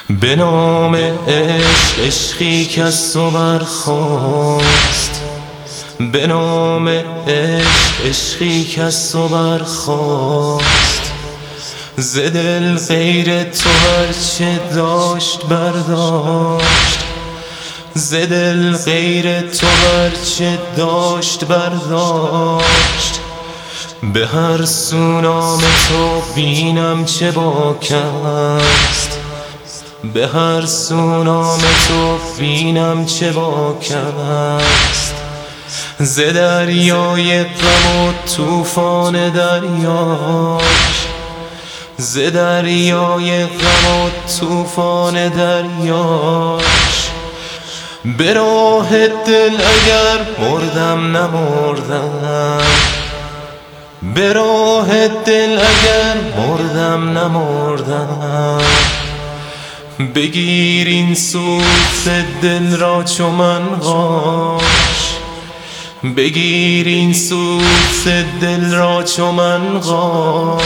به نام عشق، عشقی که از تو برخاست. به نام عشق، عشقی که از تو برخاست. ز دل غیر تو هرچه داشت برداشت. ز دل غیر تو هرچه داشت برداشت. به هر سو نام تو بینم چه باک است. به هر سو نام تو بینم چه باک است. ز دریای غم و طوفان دریاش. ز دریای غم و طوفان دریاش. به راه دل اگر مردم نمردم. به راه دل اگر مردم نمردم. بگیر این سوز دل را چو منقاش. بگیر این سوز دل را چو منقاش.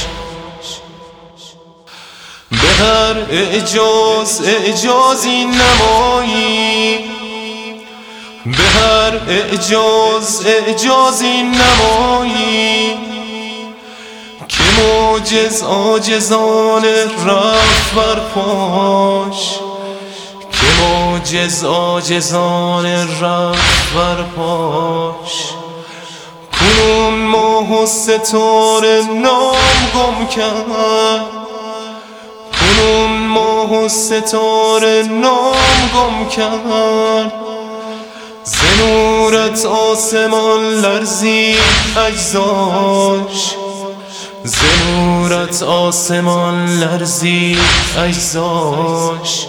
به هر اعجاز اعجازی نمایی. به هر اعجاز اعجازی نمایی. که معجز عاجزان رفت بر پاش. که معجز عاجزان رفت بر پاش. کنون ماه و ستاره نام گم کرد. کنون ماه و ستاره نام گم کرد. ز نورت آسمان لرزید اجزاش. ز نورت آسمان لرزید اجزاش.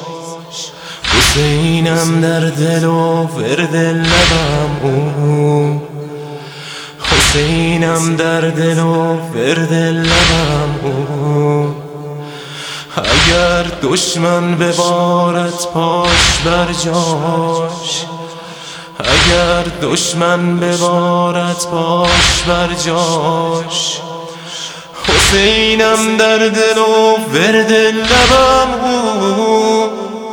حسینم در دل و ورد لبم او. حسینم در دل و ورد لبم او. اگر دشمن ببارد پاش بر جاش. اگر دشمن ببارد پاش بر جاش. حسینم در دل و ورد لبم او.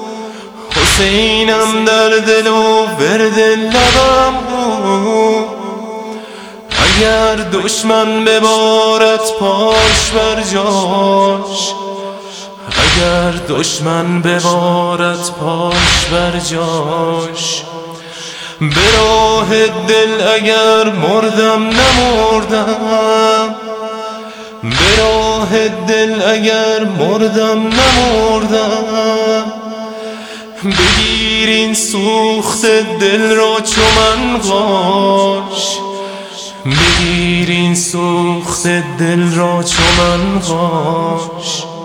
حسینم در دل و ورد لبم او. اگر دشمن ببارد پاش بر جاش. اگر دشمن ببارد پاش بر جاش. به راه دل اگر مردم نمردم. به راه دل اگر مردم نمردم. بگیر این سوخت دل را چو منقاش. بگیر این سوخت دل را چو منقاش.